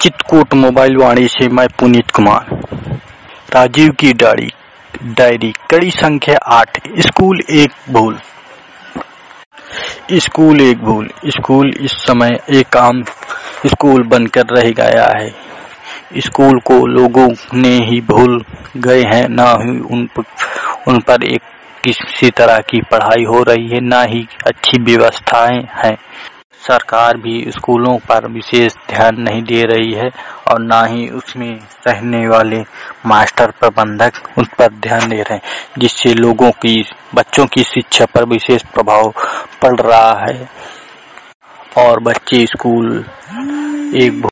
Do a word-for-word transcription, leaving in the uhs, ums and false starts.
Chitrakoot mobile वाणी से मैं पुनीत कुमार। राजीव की डायरी डायरी कड़ी संख्या आठ। स्कूल एक भूल। स्कूल एक भूल। स्कूल इस समय एक आम स्कूल बनकर रह गया है। स्कूल को लोगों ने ही भूल गए हैं, ना ही उन पर, उन पर एक किसी तरह की पढ़ाई हो रही है, ना ही अच्छी व्यवस्थाएं हैं। सरकार भी स्कूलों पर विशेष ध्यान नहीं दे रही है और ना ही उसमें रहने वाले मास्टर प्रबंधक उस पर ध्यान दे रहे हैं, जिससे लोगों की बच्चों की शिक्षा पर विशेष प्रभाव पड़ रहा है और बच्चे स्कूल एक